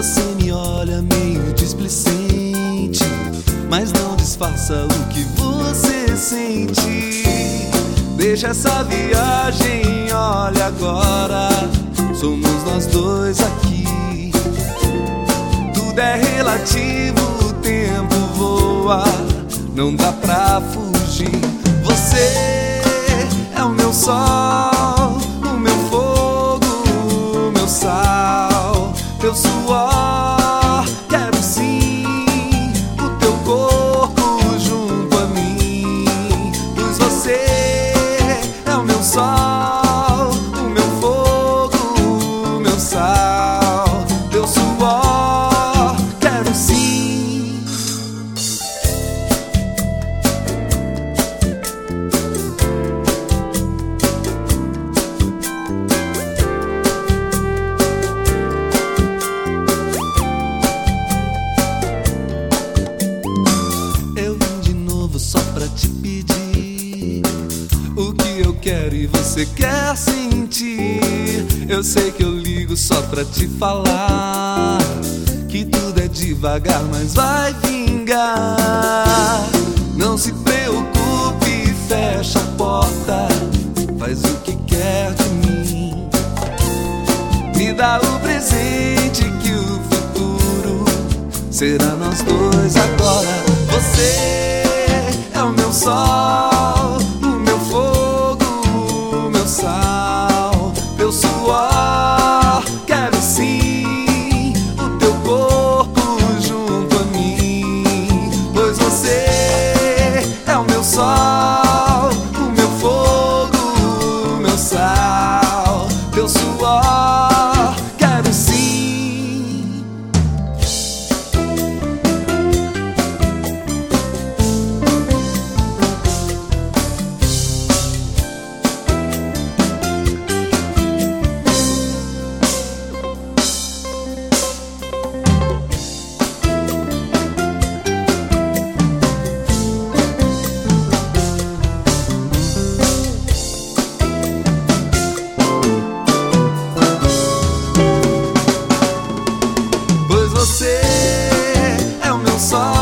Você me olha meio displicente, mas não disfarça o que você sente. Deixa essa viagem, olha agora, somos nós dois aqui. Tudo é relativo, o tempo voa, não dá pra fugir. Você é o meu sol, o meu fogo, o meu sal, teu suor. Quero sim o teu corpo junto a mim, pois você é o meu sol, o meu fogo, o meu sal, teu suor. Quero sim. Só pra te pedir o que eu quero e você quer sentir. Eu sei que eu ligo só pra te falar que tudo é devagar, mas vai vingar. Não se preocupe, fecha a porta, faz o que quer de mim. Me dá o presente que o futuro será nós dois agora. Você é o meu sol, o meu fogo, o meu sal, teu suor. Quero sim o teu corpo junto a mim, pois você é o meu sol, o meu fogo, o meu sal, teu suor. Quero sim. Você é o meu sol,